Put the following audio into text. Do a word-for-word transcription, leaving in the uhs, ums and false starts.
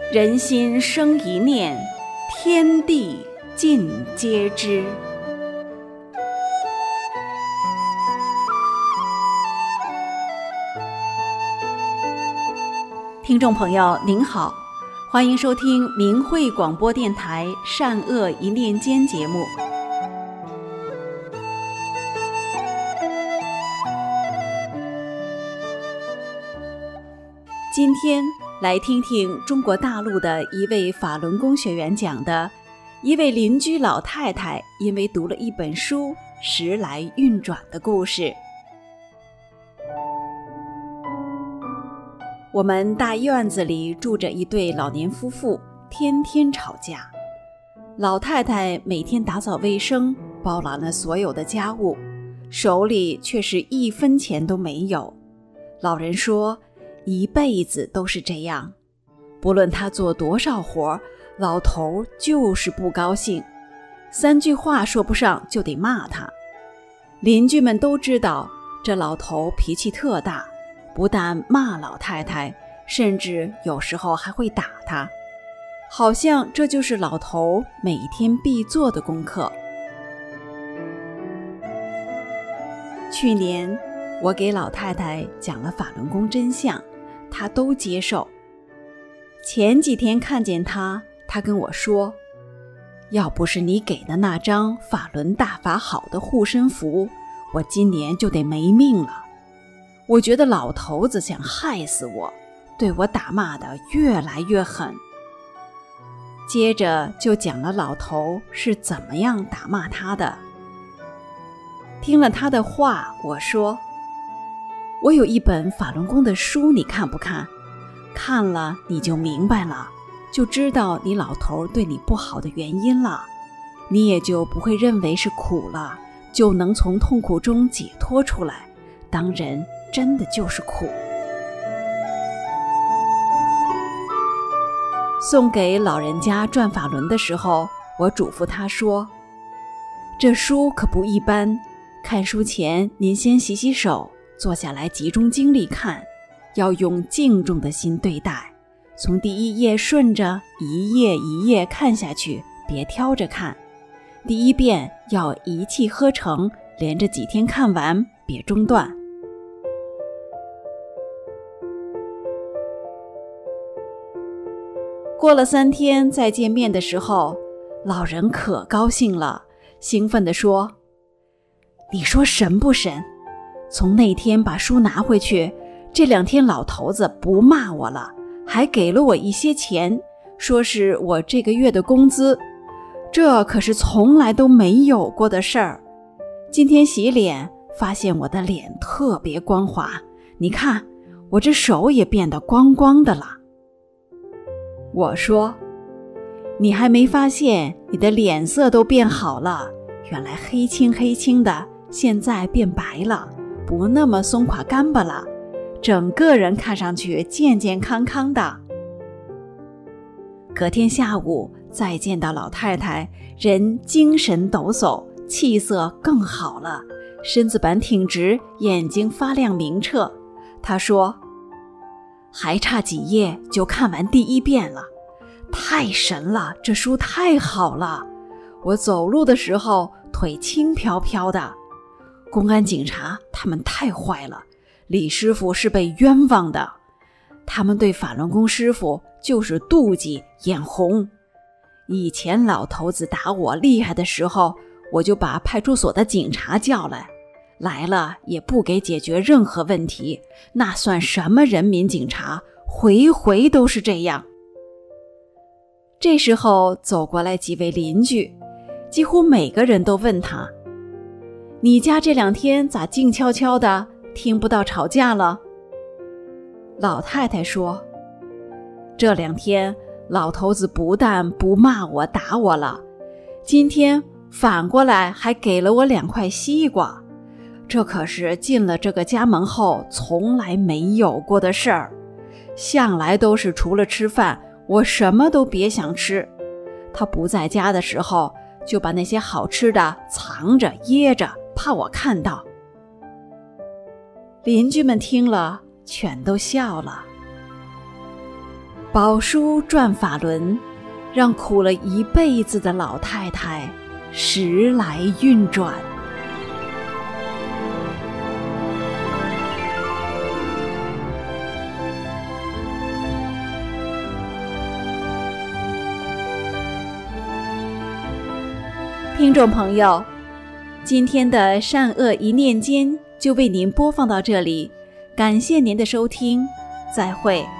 人心生一念，天地尽皆知。听众朋友您好，欢迎收听明慧广播电台善恶一念间节目。今天来听听中国大陆的一位法轮功学员讲的一位邻居老太太因为读了一本书时来运转的故事。我们大院子里住着一对老年夫妇，天天吵架。老太太每天打扫卫生，包揽了所有的家务，手里却是一分钱都没有。老人说一辈子都是这样，不论他做多少活，老头就是不高兴，三句话说不上就得骂他。邻居们都知道这老头脾气特大，不但骂老太太，甚至有时候还会打他，好像这就是老头每天必做的功课。去年我给老太太讲了法轮功真相，她都接受。前几天看见她，她跟我说，要不是你给的那张法轮大法好的护身符，我今年就得没命了。我觉得老头子想害死我，对我打骂得越来越狠。接着就讲了老头是怎么样打骂他的。听了他的话，我说，我有一本法轮功的书，你看不看？看了你就明白了，就知道你老头对你不好的原因了，你也就不会认为是苦了，就能从痛苦中解脱出来。当人真的就是苦。送给老人家转法轮的时候，我嘱咐他说，这书可不一般，看书前您先洗洗手，坐下来集中精力看，要用敬重的心对待，从第一页顺着一页一页看下去，别挑着看。第一遍要一气呵成，连着几天看完，别中断。过了三天再见面的时候，老人可高兴了，兴奋地说，你说神不神？从那天把书拿回去，这两天老头子不骂我了，还给了我一些钱，说是我这个月的工资，这可是从来都没有过的事儿。今天洗脸，发现我的脸特别光滑，你看我这手也变得光光的了。我说，你还没发现你的脸色都变好了，原来黑青黑青的，现在变白了，不那么松垮干巴了，整个人看上去健健康康的。隔天下午再见到老太太，人精神抖擞，气色更好了，身子板挺直，眼睛发亮明澈。她说，还差几页就看完第一遍了，太神了，这书太好了，我走路的时候腿轻飘飘的。公安警察他们太坏了，李师傅是被冤枉的，他们对法轮功师傅就是妒忌眼红。以前老头子打我厉害的时候，我就把派出所的警察叫来，来了也不给解决任何问题，那算什么人民警察，回回都是这样。这时候走过来几位邻居，几乎每个人都问他，你家这两天咋静悄悄的，听不到吵架了？老太太说，这两天老头子不但不骂我打我了，今天反过来还给了我两块西瓜，这可是进了这个家门后从来没有过的事儿，向来都是除了吃饭我什么都别想吃。他不在家的时候就把那些好吃的藏着掖着，怕我看到。邻居们听了全都笑了。 宝书转法轮，让苦了一辈子的老太太时来运转。听众朋友，今天的善恶一念间就为您播放到这里，感谢您的收听，再会。